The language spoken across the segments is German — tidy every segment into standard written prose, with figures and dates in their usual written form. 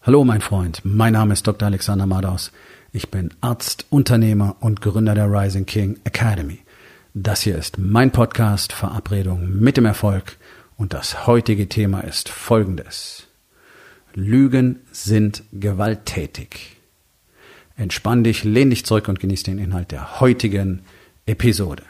Hallo mein Freund, mein Name ist Dr. Alexander Madaus. Ich bin Arzt, Unternehmer und Gründer der Rising King Academy. Das hier ist mein Podcast Verabredung mit dem Erfolg und das heutige Thema ist folgendes. Lügen sind gewalttätig. Entspann dich, lehn dich zurück und genieß den Inhalt der heutigen Episode.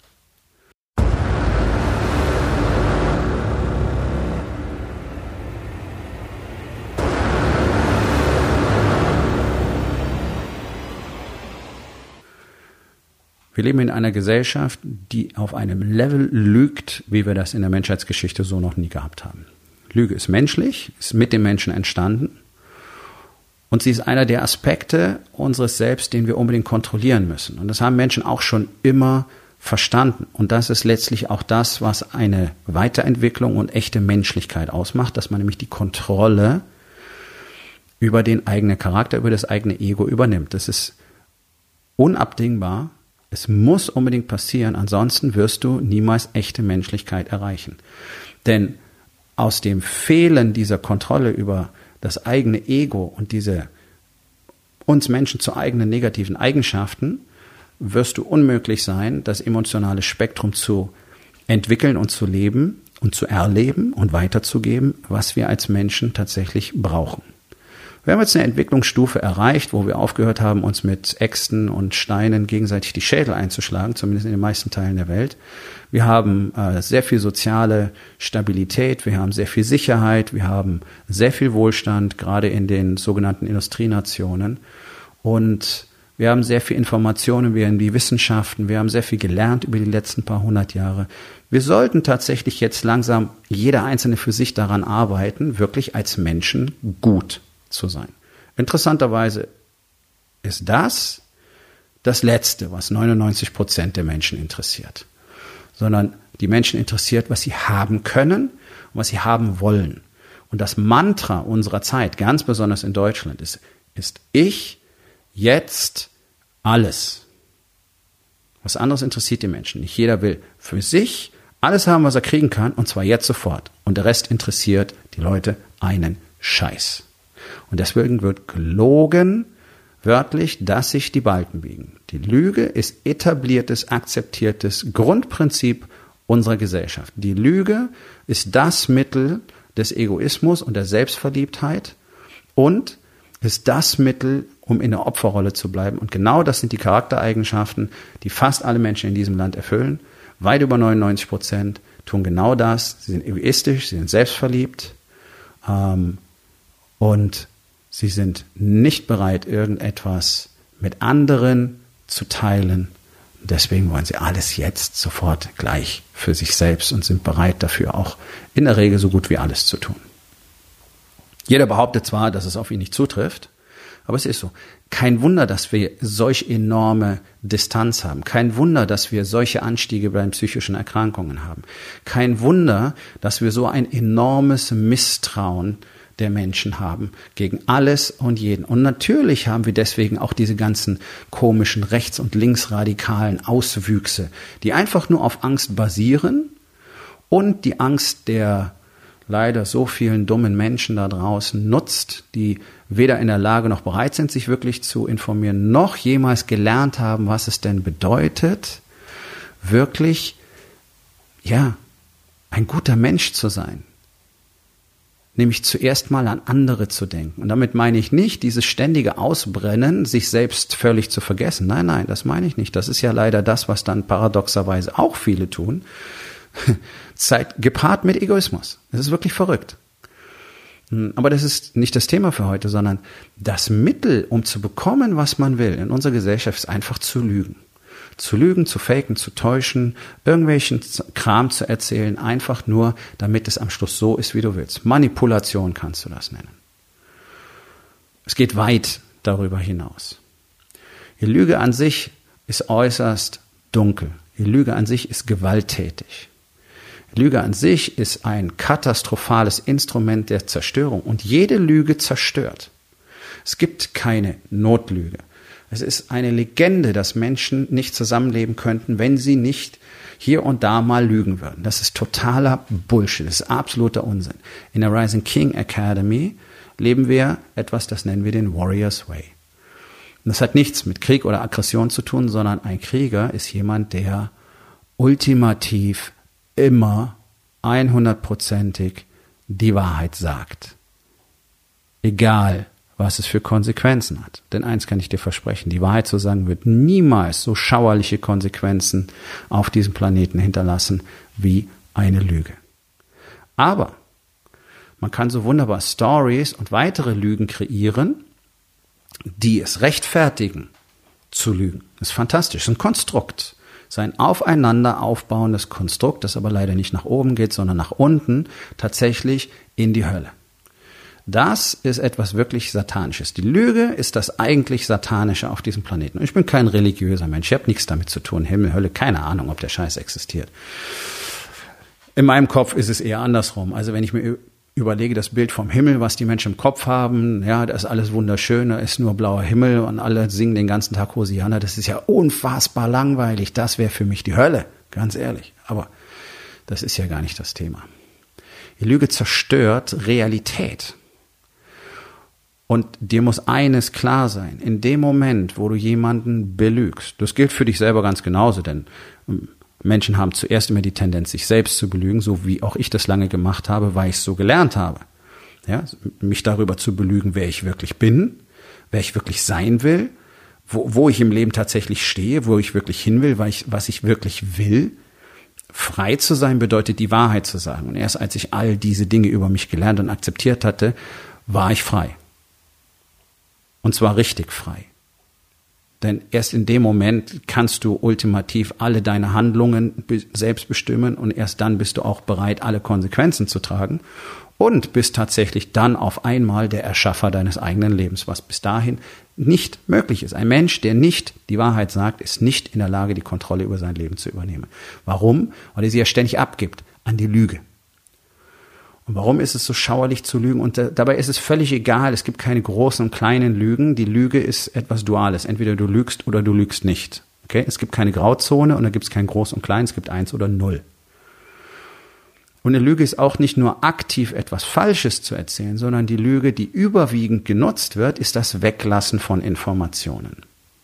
Wir leben in einer Gesellschaft, die auf einem Level lügt, wie wir das in der Menschheitsgeschichte so noch nie gehabt haben. Lüge ist menschlich, ist mit dem Menschen entstanden und sie ist einer der Aspekte unseres Selbst, den wir unbedingt kontrollieren müssen. Und das haben Menschen auch schon immer verstanden. Und das ist letztlich auch das, was eine Weiterentwicklung und echte Menschlichkeit ausmacht, dass man nämlich die Kontrolle über den eigenen Charakter, über das eigene Ego übernimmt. Das ist unabdingbar. Es muss unbedingt passieren, ansonsten wirst du niemals echte Menschlichkeit erreichen. Denn aus dem Fehlen dieser Kontrolle über das eigene Ego und diese uns Menschen zu eigenen negativen Eigenschaften, wirst du unmöglich sein, das emotionale Spektrum zu entwickeln und zu leben und zu erleben und weiterzugeben, was wir als Menschen tatsächlich brauchen. Wir haben jetzt eine Entwicklungsstufe erreicht, wo wir aufgehört haben, uns mit Äxten und Steinen gegenseitig die Schädel einzuschlagen, zumindest in den meisten Teilen der Welt. Wir haben sehr viel soziale Stabilität, wir haben sehr viel Sicherheit, wir haben sehr viel Wohlstand, gerade in den sogenannten Industrienationen. Und wir haben sehr viel Informationen, wir haben die Wissenschaften, wir haben sehr viel gelernt über die letzten paar hundert Jahre. Wir sollten tatsächlich jetzt langsam jeder Einzelne für sich daran arbeiten, wirklich als Menschen gut zu sein. Interessanterweise ist das Letzte, was 99% der Menschen interessiert. Sondern die Menschen interessiert, was sie haben können und was sie haben wollen. Und das Mantra unserer Zeit, ganz besonders in Deutschland, ist ich, jetzt, alles. Was anderes interessiert die Menschen nicht. Jeder will für sich alles haben, was er kriegen kann, und zwar jetzt sofort. Und der Rest interessiert die Leute einen Scheiß. Und deswegen wird gelogen, wörtlich, dass sich die Balken biegen. Die Lüge ist etabliertes, akzeptiertes Grundprinzip unserer Gesellschaft. Die Lüge ist das Mittel des Egoismus und der Selbstverliebtheit und ist das Mittel, um in der Opferrolle zu bleiben. Und genau das sind die Charaktereigenschaften, die fast alle Menschen in diesem Land erfüllen. Weit über 99% tun genau das. Sie sind egoistisch, sie sind selbstverliebt, und sie sind nicht bereit, irgendetwas mit anderen zu teilen. Deswegen wollen sie alles jetzt sofort gleich für sich selbst und sind bereit dafür auch in der Regel so gut wie alles zu tun. Jeder behauptet zwar, dass es auf ihn nicht zutrifft, aber es ist so. Kein Wunder, dass wir solch enorme Distanz haben. Kein Wunder, dass wir solche Anstiege bei den psychischen Erkrankungen haben. Kein Wunder, dass wir so ein enormes Misstrauen der Menschen haben gegen alles und jeden. Und natürlich haben wir deswegen auch diese ganzen komischen rechts- und linksradikalen Auswüchse, die einfach nur auf Angst basieren und die Angst der leider so vielen dummen Menschen da draußen nutzt, die weder in der Lage noch bereit sind, sich wirklich zu informieren, noch jemals gelernt haben, was es denn bedeutet, wirklich, ein guter Mensch zu sein. Nämlich zuerst mal an andere zu denken. Und damit meine ich nicht dieses ständige Ausbrennen, sich selbst völlig zu vergessen. Nein, das meine ich nicht. Das ist ja leider das, was dann paradoxerweise auch viele tun. Gepaart mit Egoismus. Das ist wirklich verrückt. Aber das ist nicht das Thema für heute, sondern das Mittel, um zu bekommen, was man will, in unserer Gesellschaft ist einfach zu lügen. Zu lügen, zu faken, zu täuschen, irgendwelchen Kram zu erzählen, einfach nur, damit es am Schluss so ist, wie du willst. Manipulation kannst du das nennen. Es geht weit darüber hinaus. Die Lüge an sich ist äußerst dunkel. Die Lüge an sich ist gewalttätig. Die Lüge an sich ist ein katastrophales Instrument der Zerstörung und jede Lüge zerstört. Es gibt keine Notlüge. Es ist eine Legende, dass Menschen nicht zusammenleben könnten, wenn sie nicht hier und da mal lügen würden. Das ist totaler Bullshit, das ist absoluter Unsinn. In der Rising King Academy leben wir etwas, das nennen wir den Warrior's Way. Und das hat nichts mit Krieg oder Aggression zu tun, sondern ein Krieger ist jemand, der ultimativ immer 100%ig die Wahrheit sagt. Egal, was es für Konsequenzen hat. Denn eins kann ich dir versprechen, die Wahrheit zu sagen wird niemals so schauerliche Konsequenzen auf diesem Planeten hinterlassen wie eine Lüge. Aber man kann so wunderbar Stories und weitere Lügen kreieren, die es rechtfertigen, zu lügen. Das ist fantastisch. Das ist ein Konstrukt. Das ist ein aufeinander aufbauendes Konstrukt, das aber leider nicht nach oben geht, sondern nach unten, tatsächlich in die Hölle. Das ist etwas wirklich Satanisches. Die Lüge ist das eigentlich Satanische auf diesem Planeten. Und ich bin kein religiöser Mensch. Ich habe nichts damit zu tun. Himmel, Hölle, keine Ahnung, ob der Scheiß existiert. In meinem Kopf ist es eher andersrum. Also wenn ich mir überlege, das Bild vom Himmel, was die Menschen im Kopf haben, ja, das ist alles wunderschön, da ist nur blauer Himmel und alle singen den ganzen Tag Hosianna, das ist ja unfassbar langweilig, das wäre für mich die Hölle, ganz ehrlich. Aber das ist ja gar nicht das Thema. Die Lüge zerstört Realität. Und dir muss eines klar sein, in dem Moment, wo du jemanden belügst, das gilt für dich selber ganz genauso, denn Menschen haben zuerst immer die Tendenz, sich selbst zu belügen, so wie auch ich das lange gemacht habe, weil ich es so gelernt habe. Ja, mich darüber zu belügen, wer ich wirklich bin, wer ich wirklich sein will, wo ich im Leben tatsächlich stehe, wo ich wirklich hin will, was ich wirklich will. Frei zu sein bedeutet, die Wahrheit zu sagen. Und erst als ich all diese Dinge über mich gelernt und akzeptiert hatte, war ich frei. Und zwar richtig frei. Denn erst in dem Moment kannst du ultimativ alle deine Handlungen selbst bestimmen und erst dann bist du auch bereit, alle Konsequenzen zu tragen und bist tatsächlich dann auf einmal der Erschaffer deines eigenen Lebens, was bis dahin nicht möglich ist. Ein Mensch, der nicht die Wahrheit sagt, ist nicht in der Lage, die Kontrolle über sein Leben zu übernehmen. Warum? Weil er sie ja ständig abgibt an die Lüge. Und warum ist es so schauerlich zu lügen? Und dabei ist es völlig egal, es gibt keine großen und kleinen Lügen. Die Lüge ist etwas Duales. Entweder du lügst oder du lügst nicht. Okay? Es gibt keine Grauzone und da gibt es kein Groß und Klein, es gibt 1 oder 0. Und eine Lüge ist auch nicht nur aktiv etwas Falsches zu erzählen, sondern die Lüge, die überwiegend genutzt wird, ist das Weglassen von Informationen.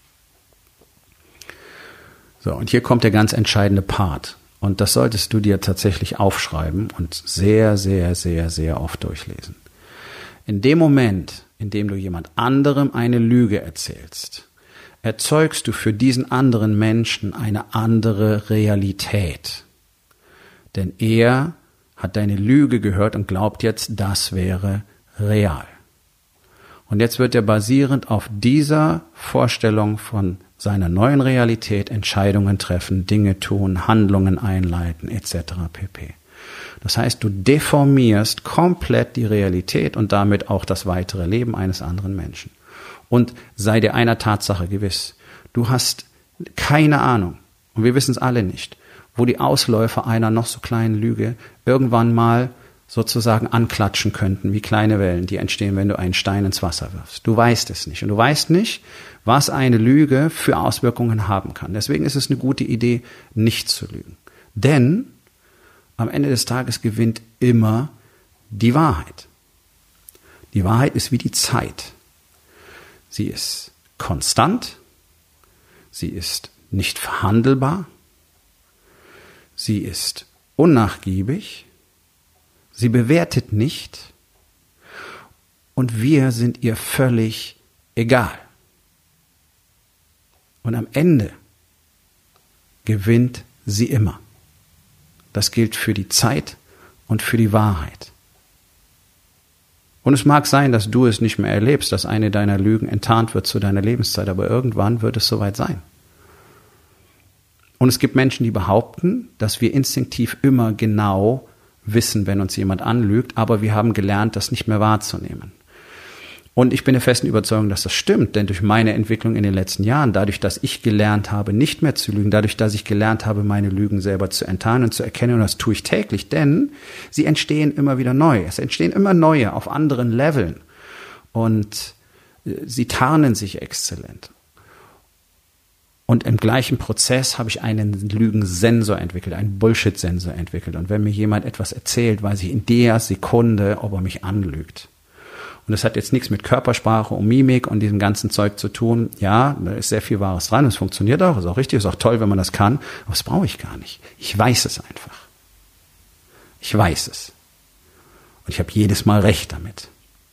So, und hier kommt der ganz entscheidende Part. Und das solltest du dir tatsächlich aufschreiben und sehr, sehr, sehr, sehr oft durchlesen. In dem Moment, in dem du jemand anderem eine Lüge erzählst, erzeugst du für diesen anderen Menschen eine andere Realität. Denn er hat deine Lüge gehört und glaubt jetzt, das wäre real. Und jetzt wird er basierend auf dieser Vorstellung von seiner neuen Realität Entscheidungen treffen, Dinge tun, Handlungen einleiten, etc. pp. Das heißt, du deformierst komplett die Realität und damit auch das weitere Leben eines anderen Menschen. Und sei dir einer Tatsache gewiss, du hast keine Ahnung, und wir wissen es alle nicht, wo die Ausläufer einer noch so kleinen Lüge irgendwann mal sozusagen anklatschen könnten, wie kleine Wellen, die entstehen, wenn du einen Stein ins Wasser wirfst. Du weißt es nicht. Und du weißt nicht, was eine Lüge für Auswirkungen haben kann. Deswegen ist es eine gute Idee, nicht zu lügen. Denn am Ende des Tages gewinnt immer die Wahrheit. Die Wahrheit ist wie die Zeit. Sie ist konstant, sie ist nicht verhandelbar, sie ist unnachgiebig, sie bewertet nicht und wir sind ihr völlig egal. Und am Ende gewinnt sie immer. Das gilt für die Zeit und für die Wahrheit. Und es mag sein, dass du es nicht mehr erlebst, dass eine deiner Lügen enttarnt wird zu deiner Lebenszeit, aber irgendwann wird es soweit sein. Und es gibt Menschen, die behaupten, dass wir instinktiv immer genau wissen, wenn uns jemand anlügt, aber wir haben gelernt, das nicht mehr wahrzunehmen. Und ich bin der festen Überzeugung, dass das stimmt, denn durch meine Entwicklung in den letzten Jahren, dadurch, dass ich gelernt habe, nicht mehr zu lügen, dadurch, dass ich gelernt habe, meine Lügen selber zu enttarnen und zu erkennen, und das tue ich täglich, denn sie entstehen immer wieder neu. Es entstehen immer neue auf anderen Leveln und sie tarnen sich exzellent. Und im gleichen Prozess habe ich einen Lügensensor entwickelt, einen Bullshit-Sensor entwickelt. Und wenn mir jemand etwas erzählt, weiß ich in der Sekunde, ob er mich anlügt. Und das hat jetzt nichts mit Körpersprache und Mimik und diesem ganzen Zeug zu tun. Ja, da ist sehr viel Wahres dran. Es funktioniert auch, ist auch richtig, ist auch toll, wenn man das kann. Aber das brauche ich gar nicht. Ich weiß es einfach. Ich weiß es. Und ich habe jedes Mal recht damit.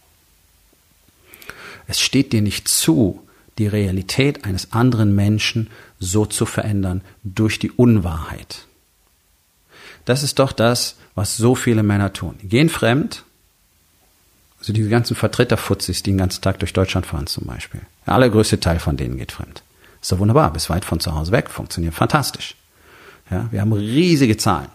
Es steht dir nicht zu, die Realität eines anderen Menschen so zu verändern durch die Unwahrheit. Das ist doch das, was so viele Männer tun. Die gehen fremd, also diese ganzen Vertreterfutzis, die den ganzen Tag durch Deutschland fahren zum Beispiel. Der allergrößte Teil von denen geht fremd. Ist doch wunderbar, bis weit von zu Hause weg, funktioniert fantastisch. Ja, wir haben riesige Zahlen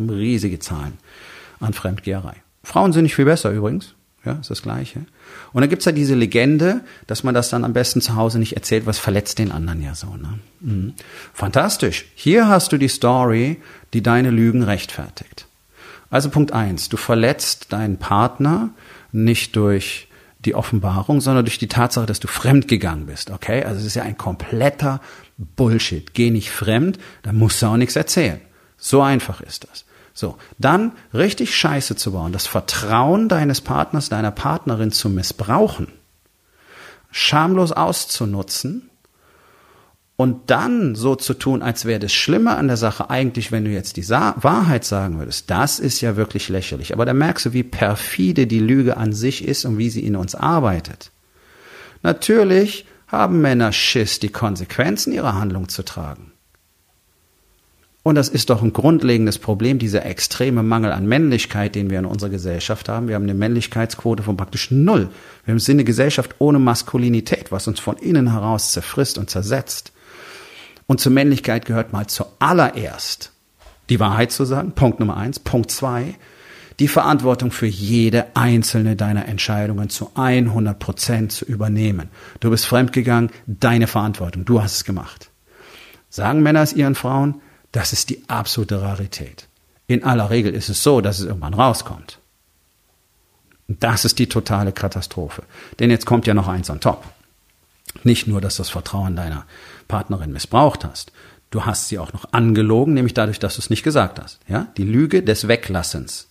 an Fremdgeherei. Frauen sind nicht viel besser übrigens. Ja, ist das Gleiche. Und dann gibt's ja diese Legende, dass man das dann am besten zu Hause nicht erzählt, was verletzt den anderen ja so. Ne? Mhm. Fantastisch. Hier hast du die Story, die deine Lügen rechtfertigt. Also Punkt 1, du verletzt deinen Partner nicht durch die Offenbarung, sondern durch die Tatsache, dass du fremdgegangen bist. Okay, also es ist ja ein kompletter Bullshit. Geh nicht fremd, dann musst du auch nichts erzählen. So einfach ist das. So, dann richtig Scheiße zu bauen, das Vertrauen deines Partners, deiner Partnerin zu missbrauchen, schamlos auszunutzen und dann so zu tun, als wäre das Schlimme an der Sache eigentlich, wenn du jetzt die Wahrheit sagen würdest, das ist ja wirklich lächerlich. Aber da merkst du, wie perfide die Lüge an sich ist und wie sie in uns arbeitet. Natürlich haben Männer Schiss, die Konsequenzen ihrer Handlung zu tragen. Und das ist doch ein grundlegendes Problem, dieser extreme Mangel an Männlichkeit, den wir in unserer Gesellschaft haben. Wir haben eine Männlichkeitsquote von praktisch 0. Wir sind eine Gesellschaft ohne Maskulinität, was uns von innen heraus zerfrisst und zersetzt. Und zur Männlichkeit gehört mal zuallererst die Wahrheit zu sagen, Punkt Nummer 1. Punkt 2, die Verantwortung für jede einzelne deiner Entscheidungen zu 100% zu übernehmen. Du bist fremdgegangen, deine Verantwortung, du hast es gemacht. Sagen Männer es ihren Frauen? Das ist die absolute Rarität. In aller Regel ist es so, dass es irgendwann rauskommt. Und das ist die totale Katastrophe. Denn jetzt kommt ja noch eins on top. Nicht nur, dass du das Vertrauen deiner Partnerin missbraucht hast. Du hast sie auch noch angelogen, nämlich dadurch, dass du es nicht gesagt hast. Ja? Die Lüge des Weglassens.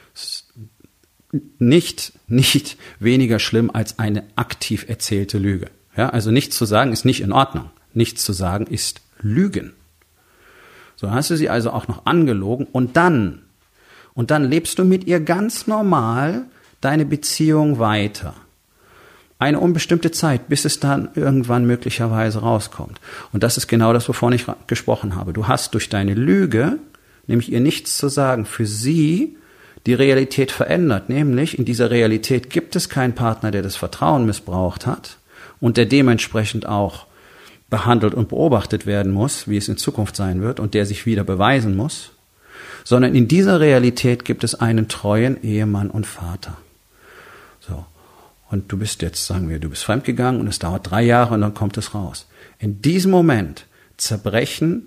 Nicht weniger schlimm als eine aktiv erzählte Lüge. Ja? Also nichts zu sagen ist nicht in Ordnung. Nichts zu sagen ist Lügen. So hast du sie also auch noch angelogen und dann lebst du mit ihr ganz normal deine Beziehung weiter. Eine unbestimmte Zeit, bis es dann irgendwann möglicherweise rauskommt. Und das ist genau das, wovon ich gesprochen habe. Du hast durch deine Lüge, nämlich ihr nichts zu sagen, für sie die Realität verändert. Nämlich in dieser Realität gibt es keinen Partner, der das Vertrauen missbraucht hat und der dementsprechend auch behandelt und beobachtet werden muss, wie es in Zukunft sein wird und der sich wieder beweisen muss, sondern in dieser Realität gibt es einen treuen Ehemann und Vater. So. Und du bist jetzt, sagen wir, du bist fremdgegangen und es dauert 3 Jahre und dann kommt es raus. In diesem Moment zerbrechen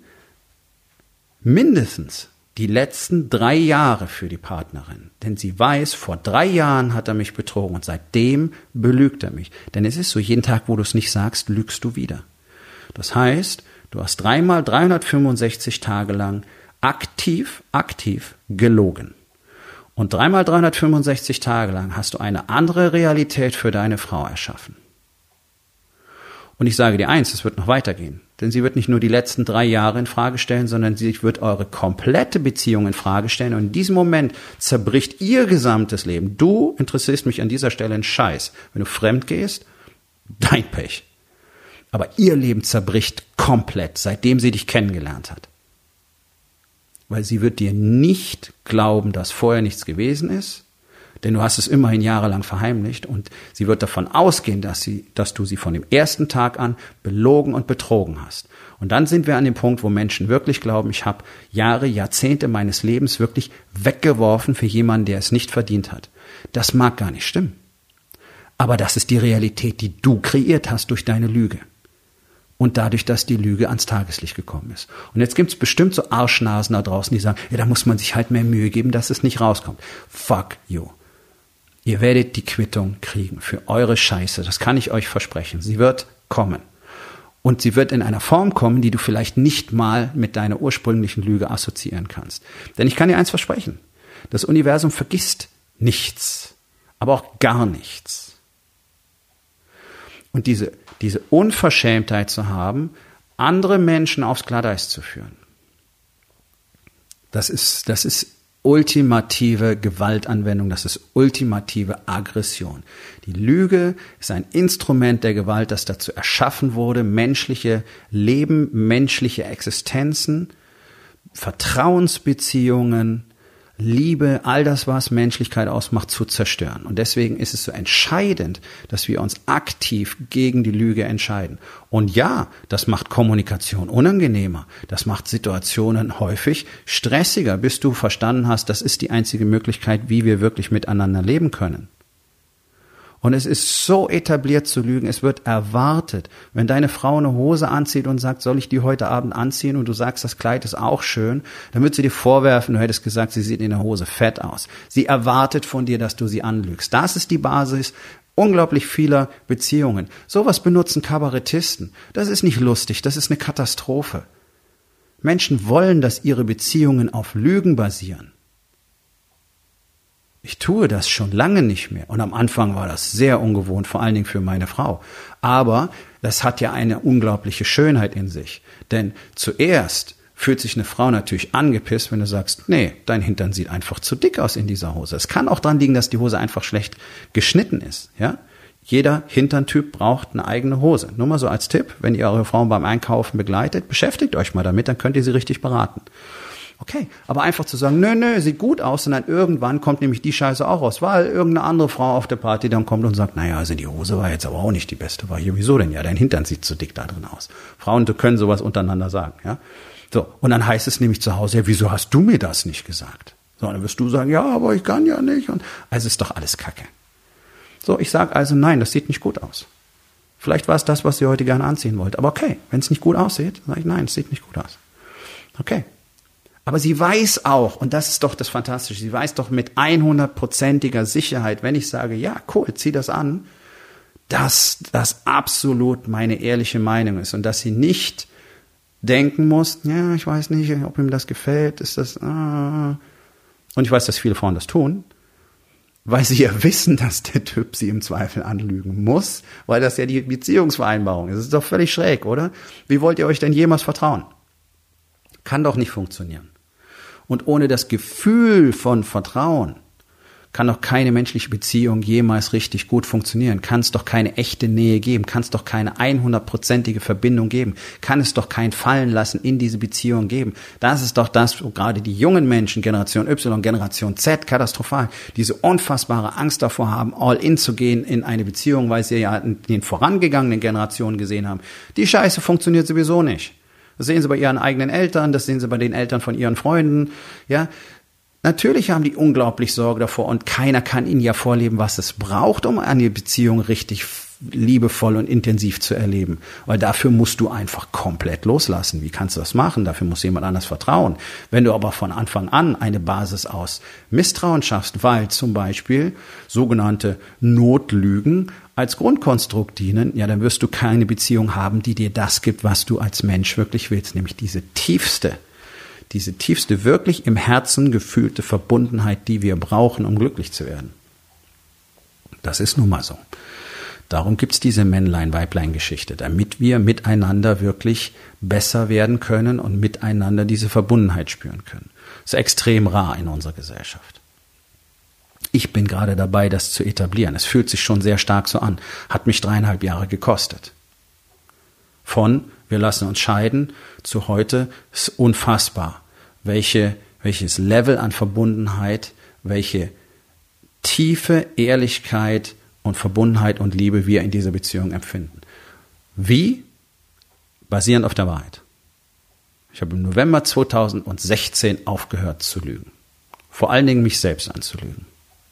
mindestens die letzten 3 Jahre für die Partnerin. Denn sie weiß, vor 3 Jahren hat er mich betrogen und seitdem belügt er mich. Denn es ist so, jeden Tag, wo du es nicht sagst, lügst du wieder. Das heißt, du hast 3 mal 365 Tage lang aktiv gelogen. Und 3 mal 365 Tage lang hast du eine andere Realität für deine Frau erschaffen. Und ich sage dir eins, es wird noch weitergehen. Denn sie wird nicht nur die letzten 3 Jahre in Frage stellen, sondern sie wird eure komplette Beziehung in Frage stellen. Und in diesem Moment zerbricht ihr gesamtes Leben. Du interessierst mich an dieser Stelle einen Scheiß. Wenn du fremd gehst, dein Pech. Aber ihr Leben zerbricht komplett, seitdem sie dich kennengelernt hat. Weil sie wird dir nicht glauben, dass vorher nichts gewesen ist, denn du hast es immerhin jahrelang verheimlicht und sie wird davon ausgehen, dass du sie von dem ersten Tag an belogen und betrogen hast. Und dann sind wir an dem Punkt, wo Menschen wirklich glauben, ich habe Jahre, Jahrzehnte meines Lebens wirklich weggeworfen für jemanden, der es nicht verdient hat. Das mag gar nicht stimmen. Aber das ist die Realität, die du kreiert hast durch deine Lüge. Und dadurch, dass die Lüge ans Tageslicht gekommen ist. Und jetzt gibt es bestimmt so Arschnasen da draußen, die sagen, ja, da muss man sich halt mehr Mühe geben, dass es nicht rauskommt. Fuck you. Ihr werdet die Quittung kriegen für eure Scheiße. Das kann ich euch versprechen. Sie wird kommen. Und sie wird in einer Form kommen, die du vielleicht nicht mal mit deiner ursprünglichen Lüge assoziieren kannst. Denn ich kann dir eins versprechen. Das Universum vergisst nichts. Aber auch gar nichts. Und diese Unverschämtheit zu haben, andere Menschen aufs Glatteis zu führen. Das ist ultimative Gewaltanwendung, das ist ultimative Aggression. Die Lüge ist ein Instrument der Gewalt, das dazu erschaffen wurde, menschliche Leben, menschliche Existenzen, Vertrauensbeziehungen, Liebe, all das, was Menschlichkeit ausmacht, zu zerstören. Und deswegen ist es so entscheidend, dass wir uns aktiv gegen die Lüge entscheiden. Und ja, das macht Kommunikation unangenehmer. Das macht Situationen häufig stressiger, bis du verstanden hast, das ist die einzige Möglichkeit, wie wir wirklich miteinander leben können. Und es ist so etabliert zu lügen, es wird erwartet. Wenn deine Frau eine Hose anzieht und sagt, soll ich die heute Abend anziehen, und du sagst, das Kleid ist auch schön, dann wird sie dir vorwerfen, du hättest gesagt, sie sieht in der Hose fett aus. Sie erwartet von dir, dass du sie anlügst. Das ist die Basis unglaublich vieler Beziehungen. Sowas benutzen Kabarettisten. Das ist nicht lustig, das ist eine Katastrophe. Menschen wollen, dass ihre Beziehungen auf Lügen basieren. Ich tue das schon lange nicht mehr. Und am Anfang war das sehr ungewohnt, vor allen Dingen für meine Frau. Aber das hat ja eine unglaubliche Schönheit in sich. Denn zuerst fühlt sich eine Frau natürlich angepisst, wenn du sagst, nee, dein Hintern sieht einfach zu dick aus in dieser Hose. Es kann auch daran liegen, dass die Hose einfach schlecht geschnitten ist. Ja? Jeder Hinterntyp braucht eine eigene Hose. Nur mal so als Tipp, wenn ihr eure Frauen beim Einkaufen begleitet, beschäftigt euch mal damit, dann könnt ihr sie richtig beraten. Okay, aber einfach zu sagen, nö, sieht gut aus, und dann irgendwann kommt nämlich die Scheiße auch raus, weil irgendeine andere Frau auf der Party dann kommt und sagt, naja, also die Hose war jetzt aber auch nicht die beste, war hier, wieso denn? Ja, dein Hintern sieht zu dick da drin aus. Frauen können sowas untereinander sagen, ja. So, und dann heißt es nämlich zu Hause, ja, wieso hast du mir das nicht gesagt? So, dann wirst du sagen, ja, aber ich kann ja nicht, und also ist doch alles Kacke. So, ich sage also, nein, das sieht nicht gut aus. Vielleicht war es das, was sie heute gerne anziehen wollte, aber okay, wenn es nicht gut aussieht, sage ich, nein, es sieht nicht gut aus. Okay. Aber sie weiß auch, und das ist doch das Fantastische, sie weiß doch mit 100%iger Sicherheit, wenn ich sage, ja, cool, zieh das an, dass das absolut meine ehrliche Meinung ist und dass sie nicht denken muss, ja, ich weiß nicht, ob ihm das gefällt, ist das, und ich weiß, dass viele Frauen das tun, weil sie ja wissen, dass der Typ sie im Zweifel anlügen muss, weil das ja die Beziehungsvereinbarung ist. Das ist doch völlig schräg, oder? Wie wollt ihr euch denn jemals vertrauen? Kann doch nicht funktionieren. Und ohne das Gefühl von Vertrauen kann doch keine menschliche Beziehung jemals richtig gut funktionieren. Kann es doch keine echte Nähe geben. Kann es doch keine 100%ige Verbindung geben. Kann es doch kein Fallenlassen in diese Beziehung geben. Das ist doch das, wo gerade die jungen Menschen, Generation Y, Generation Z, katastrophal, diese unfassbare Angst davor haben, all in zu gehen in eine Beziehung, weil sie ja in den vorangegangenen Generationen gesehen haben. Die Scheiße funktioniert sowieso nicht. Das sehen sie bei ihren eigenen Eltern, das sehen sie bei den Eltern von ihren Freunden, ja. Natürlich haben die unglaublich Sorge davor, und keiner kann ihnen ja vorleben, was es braucht, um eine Beziehung richtig liebevoll und intensiv zu erleben. Weil dafür musst du einfach komplett loslassen. Wie kannst du das machen? Dafür muss jemand anders vertrauen. Wenn du aber von Anfang an eine Basis aus Misstrauen schaffst, weil zum Beispiel sogenannte Notlügen als Grundkonstrukt dienen, ja, dann wirst du keine Beziehung haben, die dir das gibt, was du als Mensch wirklich willst, nämlich diese tiefste wirklich im Herzen gefühlte Verbundenheit, die wir brauchen, um glücklich zu werden. Das ist nun mal so. Darum gibt's diese Männlein-Weiblein-Geschichte, damit wir miteinander wirklich besser werden können und miteinander diese Verbundenheit spüren können. Das ist extrem rar in unserer Gesellschaft. Ich bin gerade dabei, das zu etablieren. Es fühlt sich schon sehr stark so an. Hat mich 3,5 Jahre gekostet. Von wir lassen uns scheiden zu heute ist unfassbar, welches Level an Verbundenheit, welche tiefe Ehrlichkeit und Verbundenheit und Liebe wir in dieser Beziehung empfinden. Wie? Basierend auf der Wahrheit. Ich habe im November 2016 aufgehört zu lügen. Vor allen Dingen mich selbst anzulügen.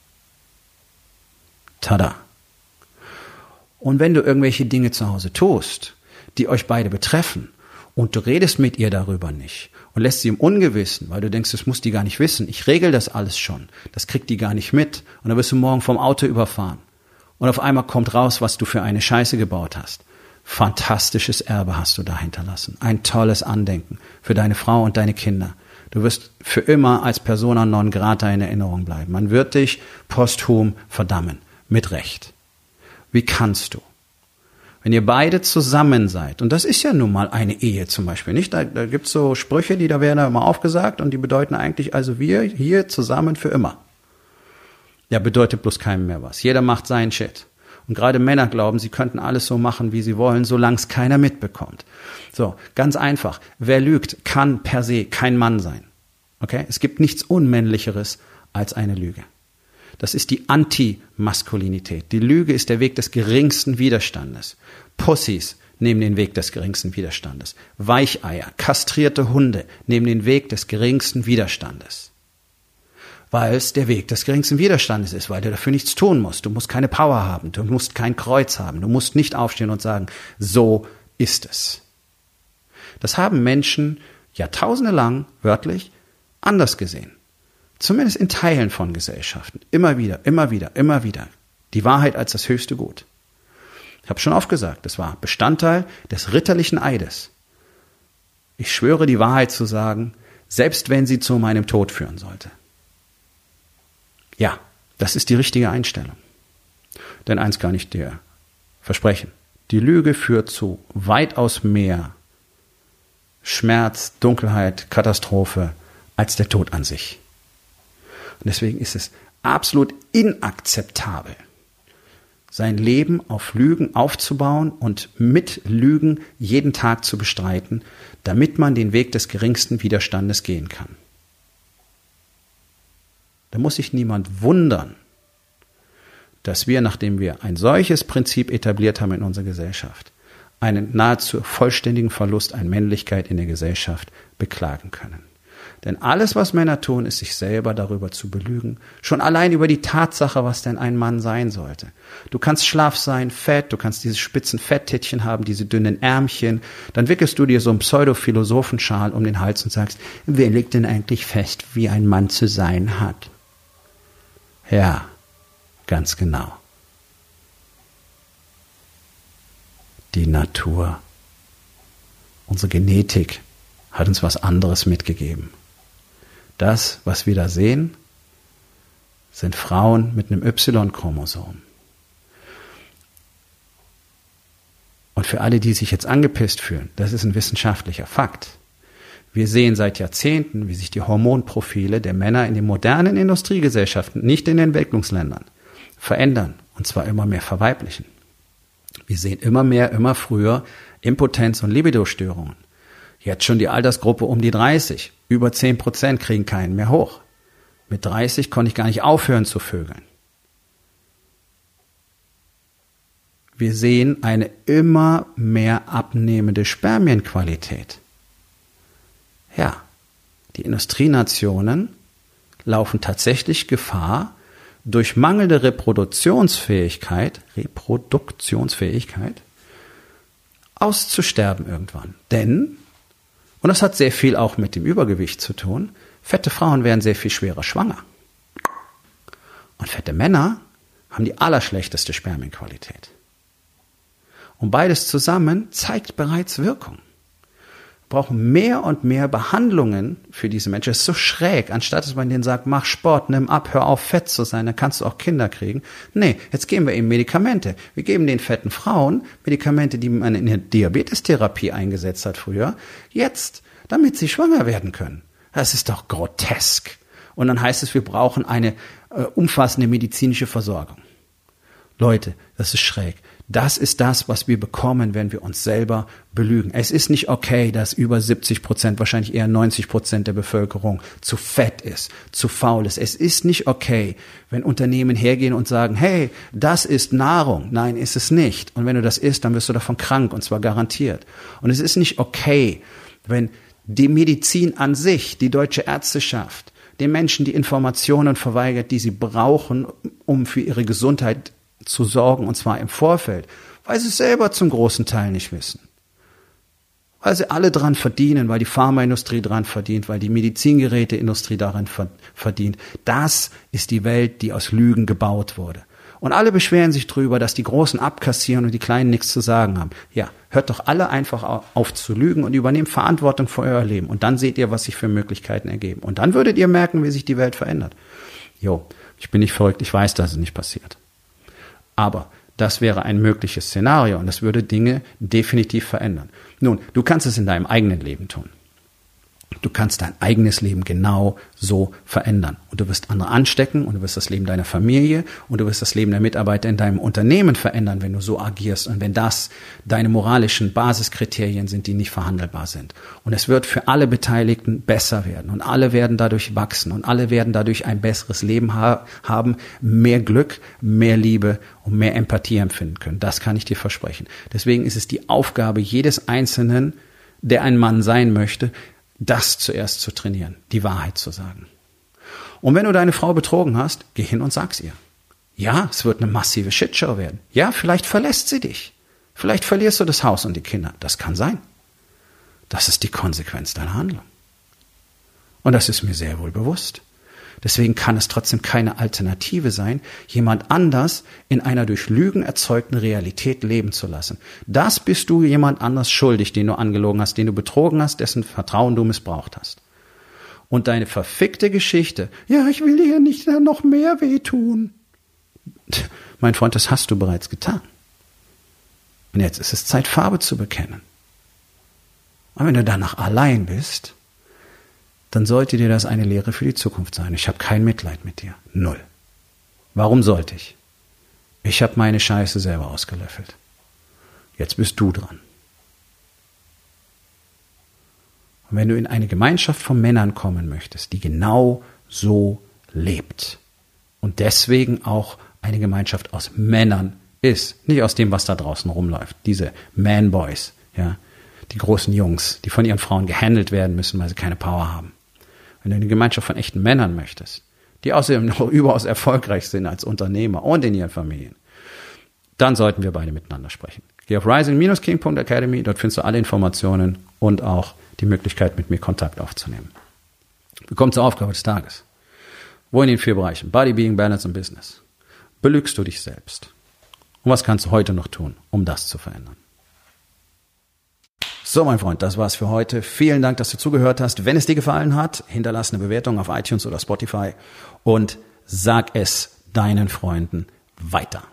Tada! Und wenn du irgendwelche Dinge zu Hause tust, die euch beide betreffen, und du redest mit ihr darüber nicht und lässt sie im Ungewissen, weil du denkst, das muss die gar nicht wissen, ich regel das alles schon, das kriegt die gar nicht mit, und dann wirst du morgen vom Auto überfahren und auf einmal kommt raus, was du für eine Scheiße gebaut hast. Fantastisches Erbe hast du da hinterlassen, ein tolles Andenken für deine Frau und deine Kinder. Du wirst für immer als persona non grata in Erinnerung bleiben. Man wird dich posthum verdammen, mit Recht. Wie kannst du? Wenn ihr beide zusammen seid, und das ist ja nun mal eine Ehe zum Beispiel, nicht? Da gibt's so Sprüche, da werden da immer aufgesagt und die bedeuten eigentlich, also wir hier zusammen für immer. Ja, bedeutet bloß keinem mehr was. Jeder macht seinen Shit. Und gerade Männer glauben, sie könnten alles so machen, wie sie wollen, solange es keiner mitbekommt. So, ganz einfach. Wer lügt, kann per se kein Mann sein. Okay? Es gibt nichts Unmännlicheres als eine Lüge. Das ist die Anti-Maskulinität. Die Lüge ist der Weg des geringsten Widerstandes. Pussys nehmen den Weg des geringsten Widerstandes. Weicheier, kastrierte Hunde nehmen den Weg des geringsten Widerstandes. Weil es der Weg des geringsten Widerstandes ist, weil du dafür nichts tun musst. Du musst keine Power haben, du musst kein Kreuz haben, du musst nicht aufstehen und sagen, so ist es. Das haben Menschen Jahrtausende lang, wörtlich, anders gesehen. Zumindest in Teilen von Gesellschaften. Immer wieder, immer wieder, immer wieder. Die Wahrheit als das höchste Gut. Ich habe schon oft gesagt, das war Bestandteil des ritterlichen Eides. Ich schwöre, die Wahrheit zu sagen, selbst wenn sie zu meinem Tod führen sollte. Ja, das ist die richtige Einstellung. Denn eins kann ich dir versprechen. Die Lüge führt zu weitaus mehr Schmerz, Dunkelheit, Katastrophe als der Tod an sich. Und deswegen ist es absolut inakzeptabel, sein Leben auf Lügen aufzubauen und mit Lügen jeden Tag zu bestreiten, damit man den Weg des geringsten Widerstandes gehen kann. Da muss sich niemand wundern, dass wir, nachdem wir ein solches Prinzip etabliert haben in unserer Gesellschaft, einen nahezu vollständigen Verlust an Männlichkeit in der Gesellschaft beklagen können. Denn alles, was Männer tun, ist, sich selber darüber zu belügen. Schon allein über die Tatsache, was denn ein Mann sein sollte. Du kannst schlaff sein, fett, du kannst diese spitzen Fetttätchen haben, diese dünnen Ärmchen. Dann wickelst du dir so einen Pseudo-Philosophenschal um den Hals und sagst, wer legt denn eigentlich fest, wie ein Mann zu sein hat? Ja, ganz genau. Die Natur, unsere Genetik hat uns was anderes mitgegeben. Das, was wir da sehen, sind Frauen mit einem Y-Chromosom. Und für alle, die sich jetzt angepisst fühlen, das ist ein wissenschaftlicher Fakt. Wir sehen seit Jahrzehnten, wie sich die Hormonprofile der Männer in den modernen Industriegesellschaften, nicht in den Entwicklungsländern, verändern, und zwar immer mehr verweiblichen. Wir sehen immer mehr, immer früher Impotenz und Libidostörungen. Jetzt schon die Altersgruppe um die 30. Über 10% kriegen keinen mehr hoch. Mit 30 konnte ich gar nicht aufhören zu vögeln. Wir sehen eine immer mehr abnehmende Spermienqualität. Ja, die Industrienationen laufen tatsächlich Gefahr, durch mangelnde Reproduktionsfähigkeit auszusterben irgendwann. Denn, und das hat sehr viel auch mit dem Übergewicht zu tun, fette Frauen werden sehr viel schwerer schwanger. Und fette Männer haben die allerschlechteste Spermienqualität. Und beides zusammen zeigt bereits Wirkung. Wir brauchen mehr und mehr Behandlungen für diese Menschen. Es ist so schräg, anstatt dass man denen sagt, mach Sport, nimm ab, hör auf, fett zu sein, dann kannst du auch Kinder kriegen. Nee, jetzt geben wir ihnen Medikamente. Wir geben den fetten Frauen Medikamente, die man in der Diabetestherapie eingesetzt hat früher, jetzt, damit sie schwanger werden können. Das ist doch grotesk. Und dann heißt es, wir brauchen eine umfassende medizinische Versorgung. Leute, das ist schräg. Das ist das, was wir bekommen, wenn wir uns selber belügen. Es ist nicht okay, dass über 70%, wahrscheinlich eher 90% der Bevölkerung zu fett ist, zu faul ist. Es ist nicht okay, wenn Unternehmen hergehen und sagen, hey, das ist Nahrung. Nein, ist es nicht. Und wenn du das isst, dann wirst du davon krank, und zwar garantiert. Und es ist nicht okay, wenn die Medizin an sich, die deutsche Ärzteschaft, den Menschen die Informationen verweigert, die sie brauchen, um für ihre Gesundheit zu sorgen, und zwar im Vorfeld, weil sie es selber zum großen Teil nicht wissen. Weil sie alle dran verdienen, weil die Pharmaindustrie dran verdient, weil die Medizingeräteindustrie daran verdient. Das ist die Welt, die aus Lügen gebaut wurde. Und alle beschweren sich drüber, dass die Großen abkassieren und die Kleinen nichts zu sagen haben. Ja, hört doch alle einfach auf zu lügen und übernehmt Verantwortung für euer Leben. Und dann seht ihr, was sich für Möglichkeiten ergeben. Und dann würdet ihr merken, wie sich die Welt verändert. Jo, ich bin nicht verrückt, ich weiß, dass es nicht passiert. Aber Das wäre ein mögliches Szenario und das würde Dinge definitiv verändern. Nun, du kannst es in deinem eigenen Leben tun. Du kannst dein eigenes Leben genau so verändern. Und du wirst andere anstecken und du wirst das Leben deiner Familie und du wirst das Leben der Mitarbeiter in deinem Unternehmen verändern, wenn du so agierst und wenn das deine moralischen Basiskriterien sind, die nicht verhandelbar sind. Und es wird für alle Beteiligten besser werden und alle werden dadurch wachsen und alle werden dadurch ein besseres Leben haben, mehr Glück, mehr Liebe und mehr Empathie empfinden können. Das kann ich dir versprechen. Deswegen ist es die Aufgabe jedes Einzelnen, der ein Mann sein möchte, das zuerst zu trainieren, die Wahrheit zu sagen. Und wenn du deine Frau betrogen hast, geh hin und sag's ihr. Ja, es wird eine massive Shitshow werden. Ja, vielleicht verlässt sie dich. Vielleicht verlierst du das Haus und die Kinder. Das kann sein. Das ist die Konsequenz deiner Handlung. Und das ist mir sehr wohl bewusst. Deswegen kann es trotzdem keine Alternative sein, jemand anders in einer durch Lügen erzeugten Realität leben zu lassen. Das bist du jemand anders schuldig, den du angelogen hast, den du betrogen hast, dessen Vertrauen du missbraucht hast. Und deine verfickte Geschichte, ja, ich will dir nicht noch mehr wehtun. Mein Freund, das hast du bereits getan. Und jetzt ist es Zeit, Farbe zu bekennen. Und wenn du danach allein bist, dann sollte dir das eine Lehre für die Zukunft sein. Ich habe kein Mitleid mit dir. Null. Warum sollte ich? Ich habe meine Scheiße selber ausgelöffelt. Jetzt bist du dran. Und wenn du in eine Gemeinschaft von Männern kommen möchtest, die genau so lebt und deswegen auch eine Gemeinschaft aus Männern ist, nicht aus dem, was da draußen rumläuft, diese Man-Boys, ja, die großen Jungs, die von ihren Frauen gehandelt werden müssen, weil sie keine Power haben. Wenn du eine Gemeinschaft von echten Männern möchtest, die außerdem noch überaus erfolgreich sind als Unternehmer und in ihren Familien, dann sollten wir beide miteinander sprechen. Geh auf rising-king.academy, dort findest du alle Informationen und auch die Möglichkeit, mit mir Kontakt aufzunehmen. Wir kommen zur Aufgabe des Tages. Wo in den 4 Bereichen, Body, Being, Balance und Business, belügst du dich selbst? Und was kannst du heute noch tun, um das zu verändern? So, mein Freund, das war's für heute. Vielen Dank, dass du zugehört hast. Wenn es dir gefallen hat, hinterlass eine Bewertung auf iTunes oder Spotify und sag es deinen Freunden weiter.